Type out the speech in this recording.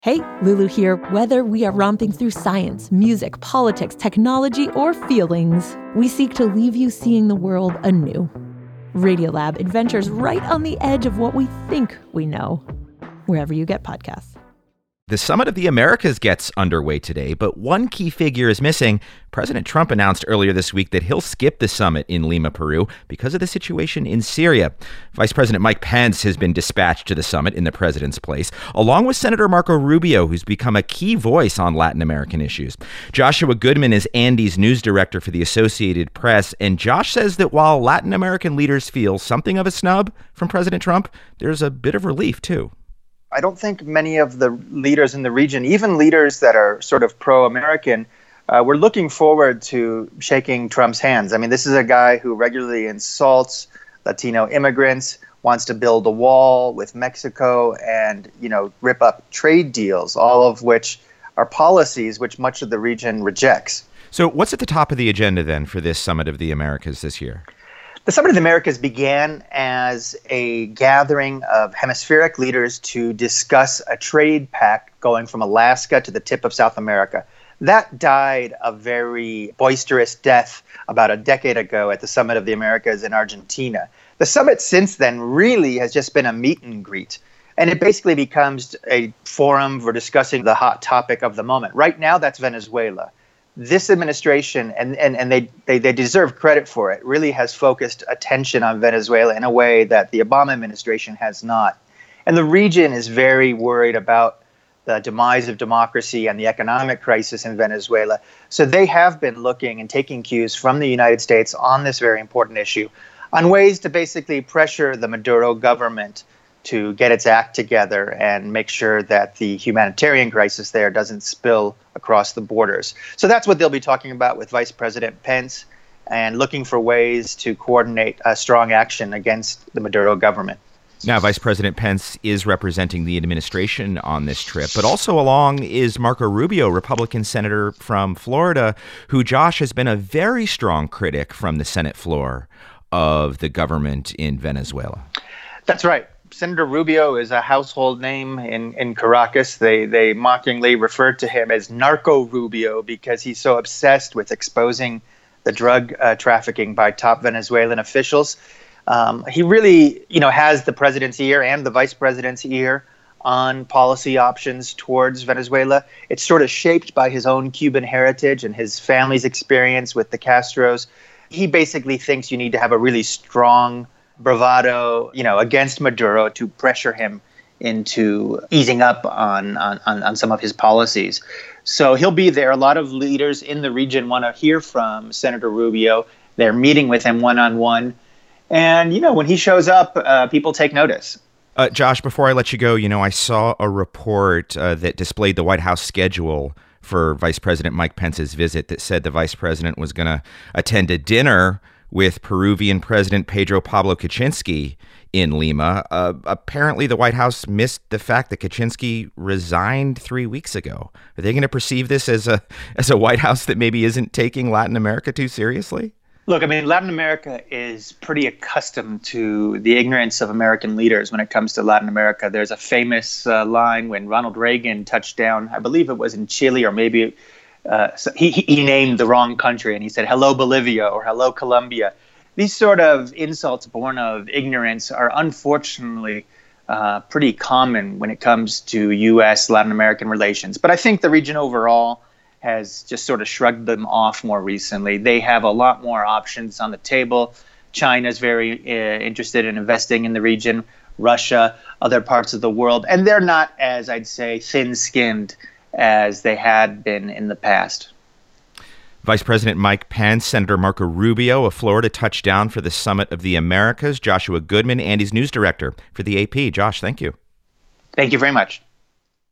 Hey, Lulu here. Whether we are romping through science, music, politics, technology, or feelings, we seek to leave you seeing the world anew. Radiolab adventures right on the edge of what we think we know, wherever you get podcasts. The Summit of the Americas gets underway today, but one key figure is missing. President Trump announced earlier this week that he'll skip the summit in Lima, Peru, because of the situation in Syria. Vice President Mike Pence has been dispatched to the summit in the president's place, along with Senator Marco Rubio, who's become a key voice on Latin American issues. Joshua Goodman is Andy's news director for the Associated Press, and Josh says that while Latin American leaders feel something of a snub from President Trump, there's a bit of relief, too. I don't think many of the leaders in the region, even leaders that are sort of pro-American, were looking forward to shaking Trump's hands. I mean, this is a guy who regularly insults Latino immigrants, wants to build a wall with Mexico and, rip up trade deals, all of which are policies which much of the region rejects. So what's at the top of the agenda then for this Summit of the Americas this year? The Summit of the Americas began as a gathering of hemispheric leaders to discuss a trade pact going from Alaska to the tip of South America. That died a very boisterous death about a decade ago at the Summit of the Americas in Argentina. The summit since then really has just been a meet and greet. And it basically becomes a forum for discussing the hot topic of the moment. Right now, that's Venezuela. This administration, and they deserve credit for it, really has focused attention on Venezuela in a way that the Obama administration has not. And the region is very worried about the demise of democracy and the economic crisis in Venezuela. So they have been looking and taking cues from the United States on this very important issue, on ways to basically pressure the Maduro government to get its act together and make sure that the humanitarian crisis there doesn't spill across the borders. So that's what they'll be talking about with Vice President Pence and looking for ways to coordinate a strong action against the Maduro government. Now, Vice President Pence is representing the administration on this trip, but also along is Marco Rubio, Republican senator from Florida, who, Josh, has been a very strong critic from the Senate floor of the government in Venezuela. That's right. Senator Rubio is a household name in Caracas. They mockingly refer to him as Narco Rubio because he's so obsessed with exposing the drug trafficking by top Venezuelan officials. He really, has the president's ear and the vice president's ear on policy options towards Venezuela. It's sort of shaped by his own Cuban heritage and his family's experience with the Castros. He basically thinks you need to have a really strong bravado, against Maduro to pressure him into easing up on some of his policies. So he'll be there. A lot of leaders in the region want to hear from Senator Rubio. They're meeting with him one-on-one. And, when he shows up, people take notice. Josh, before I let you go, I saw a report that displayed the White House schedule for Vice President Mike Pence's visit that said the vice president was going to attend a dinner with Peruvian President Pedro Pablo Kuczynski in Lima. Apparently, the White House missed the fact that Kuczynski resigned 3 weeks ago. Are they going to perceive this as a White House that maybe isn't taking Latin America too seriously? Look, Latin America is pretty accustomed to the ignorance of American leaders when it comes to Latin America. There's a famous line when Ronald Reagan touched down, I believe it was in Chile, or maybe he named the wrong country and he said, "Hello, Bolivia," or "Hello, Colombia." These sort of insults born of ignorance are unfortunately pretty common when it comes to U.S.-Latin American relations. But I think the region overall has just sort of shrugged them off more recently. They have a lot more options on the table. China's very interested in investing in the region, Russia, other parts of the world, and they're not as, I'd say, thin-skinned as they had been in the past. Vice President Mike Pence, Senator Marco Rubio of Florida touched down for the Summit of the Americas. Joshua Goodman, Andy's news director for the AP. Josh, thank you. Thank you very much.